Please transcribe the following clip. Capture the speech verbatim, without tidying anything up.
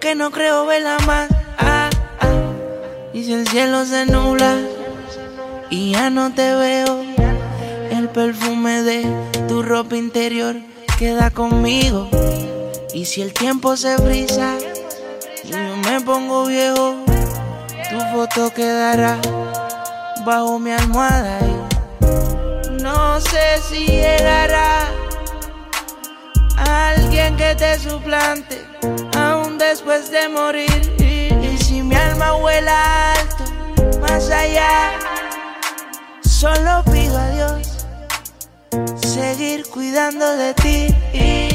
que no creo verla más. Ah, ah. Y si el cielo se nubla y ya no te veo, el perfume de tu ropa interior queda conmigo. Y si el tiempo se frisa y yo me pongo viejo, tu foto quedará bajo mi almohada. Y no sé si llegará alguien que te suplante aún después de morir. Y si mi alma vuela alto, más allá, solo pido a Dios seguir cuidando de ti.